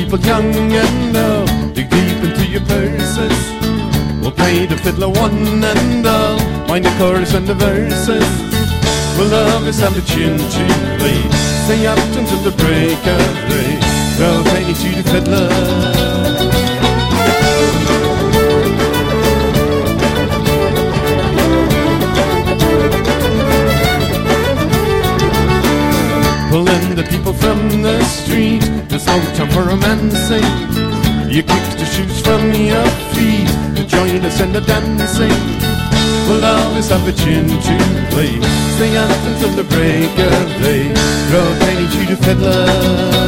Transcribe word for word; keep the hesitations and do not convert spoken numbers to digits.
people young and old, dig deep into your purses. We'll play the fiddler one and all, mind the chorus and the verses. We'll always have the tune to play, stay up until the break of day. Throw a penny to the fiddler. Pulling the people from the street, there's no time for romancing. You kick the shoes from your feet to join us in the dancing. We'll always have a tune to play, stay out until the break of day. Throw a penny to the fiddler.